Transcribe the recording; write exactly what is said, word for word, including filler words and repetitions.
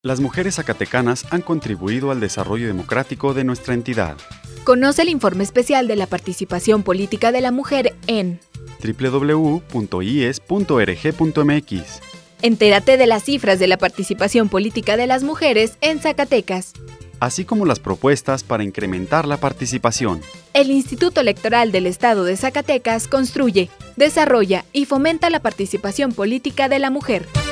Las mujeres zacatecanas han contribuido al desarrollo democrático de nuestra entidad. Conoce el informe especial de la participación política de la mujer en doble u doble u doble u punto i e s punto org punto m x. Entérate de las cifras de la participación política de las mujeres en Zacatecas, así como las propuestas para incrementar la participación. El Instituto Electoral del Estado de Zacatecas construye, desarrolla y fomenta la participación política de la mujer.